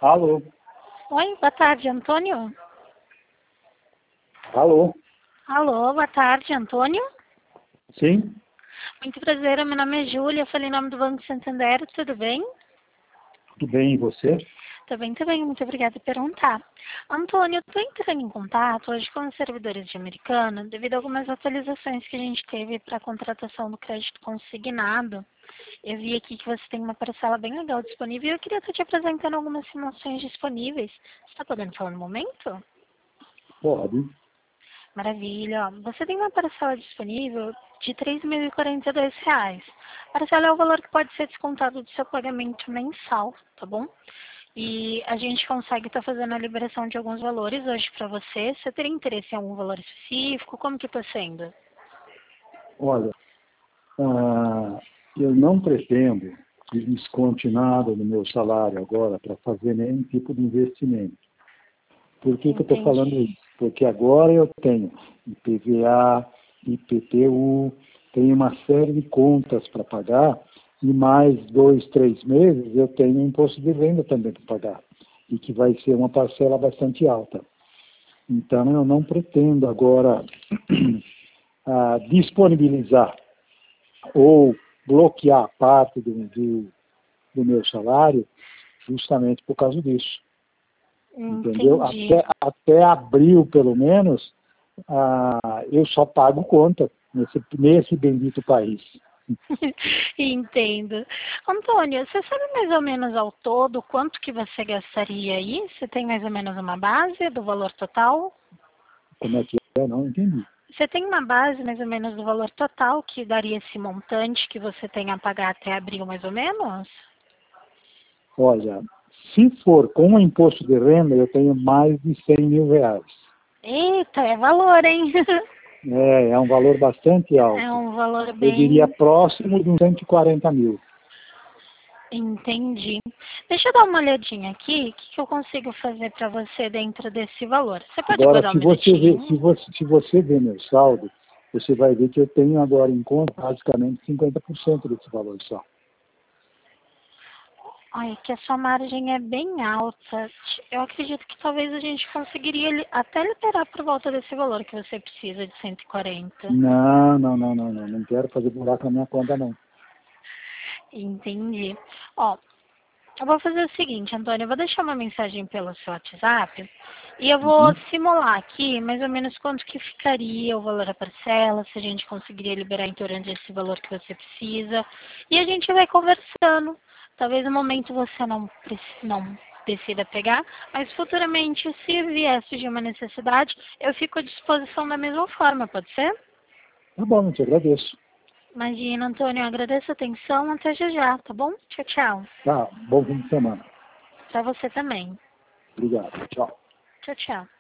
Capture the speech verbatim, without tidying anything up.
Alô? Oi, boa tarde, Antônio. Alô? Alô, boa tarde, Antônio. Sim? Muito prazer, meu nome é Júlia, eu falei em nome do Banco Santander, tudo bem? Tudo bem, e você? Tudo bem, tudo bem, muito obrigada por perguntar. Antônio, eu estou entrando em contato hoje com os servidores de Americana devido a algumas atualizações que a gente teve para a contratação do crédito consignado. Eu vi aqui que você tem uma parcela bem legal disponível e eu queria estar te apresentando algumas simulações disponíveis. Você está podendo falar no momento? Pode. Maravilha. Você tem uma parcela disponível de três mil e quarenta e dois reais. A parcela é o valor que pode ser descontado do seu pagamento mensal, tá bom? E a gente consegue estar fazendo a liberação de alguns valores hoje para você. Você teria interesse em algum valor específico? Como que está sendo? Olha, ah, eu não pretendo que desconte nada no meu salário agora para fazer nenhum tipo de investimento. Por que, que eu estou falando Entendi. isso? Porque agora eu tenho I P V A, I P T U, tenho uma série de contas para pagar e mais dois, três meses eu tenho imposto de renda também para pagar e que vai ser uma parcela bastante alta. Então eu não pretendo agora ah, disponibilizar ou bloquear parte do, do, do meu salário justamente por causa disso. Entendeu? Entendi. Até, até abril, pelo menos, ah, eu só pago conta nesse, nesse bendito país. Entendo. Antônio, você sabe mais ou menos ao todo quanto que você gastaria aí? Você tem mais ou menos uma base do valor total? Como é que é? Não entendi. Você tem uma base mais ou menos do valor total que daria esse montante que você tem a pagar até abril mais ou menos? Olha, se for com o imposto de renda, eu tenho mais de cem mil reais. Eita, é valor, hein? É, é um valor bastante É alto. um valor Eu diria bem... próximo de uns cento e quarenta mil. Entendi. Deixa eu dar uma olhadinha aqui, o que, que eu consigo fazer para você dentro desse valor. Você pode Agora, aguardar um se você ver, se minutinho? você, se você ver meu saldo, você vai ver que eu tenho agora em conta basicamente cinquenta por cento desse valor só. Olha, que a sua margem é bem alta. Eu acredito que talvez a gente conseguiria li- até liberar por volta desse valor que você precisa de cento e quarenta. Não, não, não, não, não. Não quero fazer buraco na minha conta, não. Entendi. Ó, eu vou fazer o seguinte, Antônio, eu vou deixar uma mensagem pelo seu WhatsApp e eu vou Uhum. simular aqui mais ou menos quanto que ficaria o valor da parcela, se a gente conseguiria liberar em torno desse valor que você precisa. E a gente vai conversando. Talvez no momento você não, preci- não decida pegar, mas futuramente, se vier surgir uma necessidade, eu fico à disposição da mesma forma, pode ser? Tá bom, eu te agradeço. Imagina, Antônio, eu agradeço a atenção, até já já, tá bom? Tchau, tchau. Tá, bom fim de semana. Pra você também. Obrigado. Tchau. Tchau, tchau.